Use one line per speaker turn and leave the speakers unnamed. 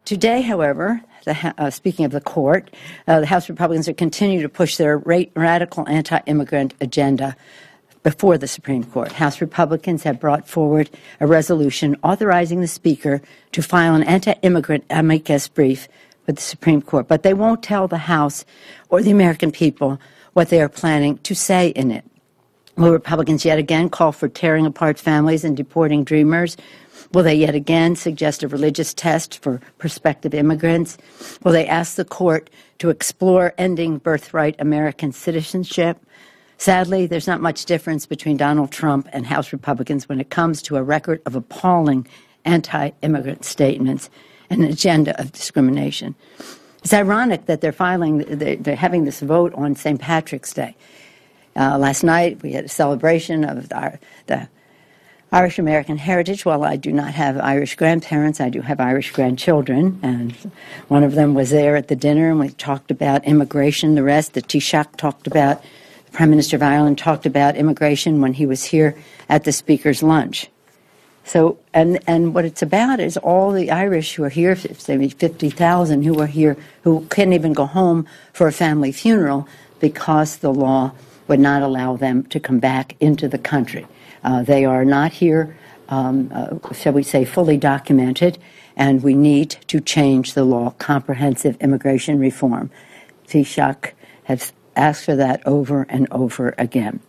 Today, however, speaking of the court, the House Republicans are continuing to push their radical anti-immigrant agenda before the Supreme Court. House Republicans have brought forward a resolution authorizing the Speaker to file an anti-immigrant amicus brief with the Supreme Court, but they won't tell the House or the American people what they are planning to say in it. Will Republicans yet again call for tearing apart families and deporting dreamers? Will they yet again suggest a religious test for prospective immigrants? Will they ask the court to explore ending birthright American citizenship? Sadly, there's not much difference between Donald Trump and House Republicans when it comes to a record of appalling anti-immigrant statements and an agenda of discrimination. It's ironic that they're having this vote on St. Patrick's Day. Last night, we had a celebration of the Irish American heritage. While I do not have Irish grandparents, I do have Irish grandchildren, and one of them was there at the dinner, and we talked about immigration. The Taoiseach talked about, the Prime Minister of Ireland talked about immigration when he was here at the Speaker's lunch. So, and what it's about is all the Irish who are here, say 50,000 who are here, who couldn't even go home for a family funeral because the law would not allow them to come back into the country. They are not here, shall we say, fully documented, and we need to change the law, comprehensive immigration reform. Taoiseach has asked for that over and over again.